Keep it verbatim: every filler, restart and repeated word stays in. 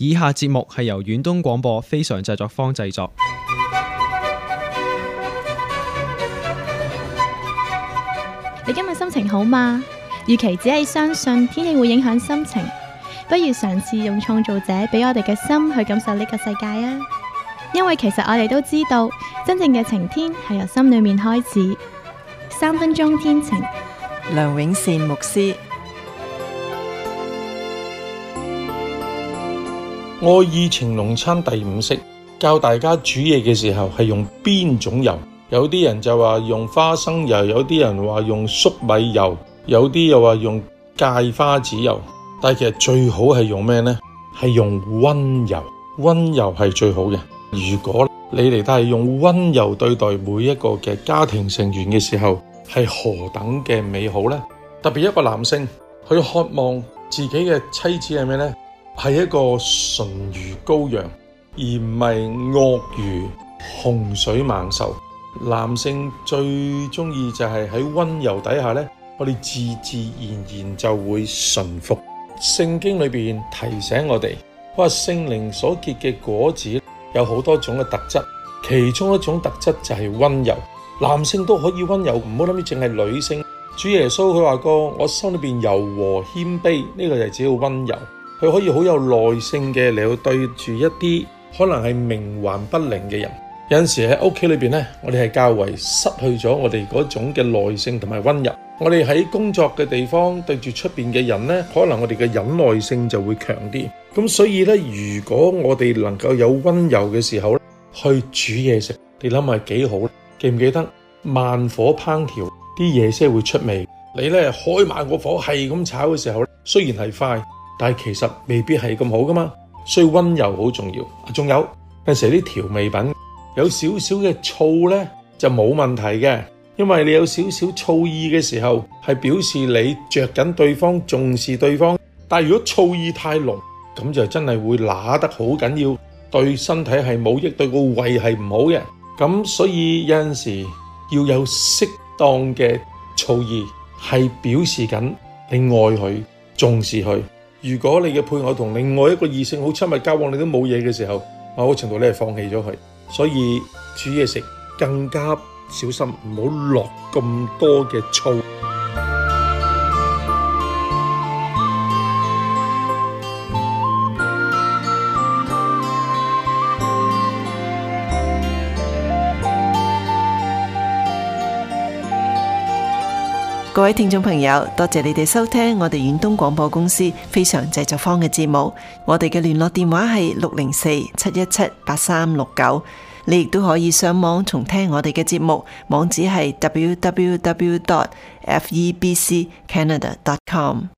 以下節目係由遠東廣播非常製作坊製作。 你今日心情好嗎？與其只係相信天氣會影響心情，不如嘗試用創造者俾我哋嘅心去感受呢個世界啊！因為其實我哋都知道，真正嘅晴天係由心裏面開始。三分鐘天晴， 梁永善牧師。 愛意情濃餐第五式，教大家煮嘢嘅時候係用邊種油。有啲人就話用花生油，有啲人話用粟米油，有啲又話用芥花籽油。但係其實最好係用咩呢？係用溫柔，溫柔係最好嘅。如果你哋都係用溫柔對待每一個嘅家庭成員嘅時候，係何等嘅美好呢？特別一個男性，佢渴望自己嘅妻子係咩呢？係一個純如羔羊，而唔係鱷魚洪水猛獸。男性最中意就係喺溫柔底下呢，我哋自自然然就會順服。聖經裏邊提醒我哋，話聖靈所結嘅果子有好多種嘅特質，其中一種特質就係溫柔。男性都可以溫柔，唔好諗住淨係女性。主耶穌佢話過，我心裏邊柔和謙卑，呢個就係只要溫柔。佢可以好有耐性嘅嚟到對住一啲可能係冥頑不靈嘅人。有陣時喺屋企裏邊呢，我哋係較為失去咗我哋嗰種嘅耐性同埋溫柔。我哋喺工作嘅地方對住出邊嘅人呢，可能我哋嘅忍耐性就會強啲。咁所以呢，如果我哋能夠有溫柔嘅時候去煮嘢食，你諗下幾好？記唔記得慢火烹調啲嘢先會出味？你呢開慢個火係咁炒嘅時候，雖然係快，但係其實未必係咁好噶嘛。所以溫柔好重要。仲有有時啲調味品有少少嘅醋呢就冇問題嘅，因為你有少少醋意嘅時候係表示你着緊對方，重視對方。但係如果醋意太濃，咁就真係會揦得好緊要，對身體係冇益，對個胃係唔好嘅。咁所以有陣時要有適當嘅醋意，係表示緊你愛佢，重視佢。如果你嘅配偶同另外一個異性好親密交往，你都冇嘢嘅時候，某個程度你係放棄咗佢。所以煮嘢食更加小心，唔好落咁多嘅醋。 各位聽眾朋友，多謝你哋收聽我哋遠東廣播公司非常製作坊嘅節目。我哋嘅聯絡電話係六零四七一七八三六九。你亦都可以上網重聽我哋嘅節目，網址係 double-u double-u double-u dot f e b c canada dot com。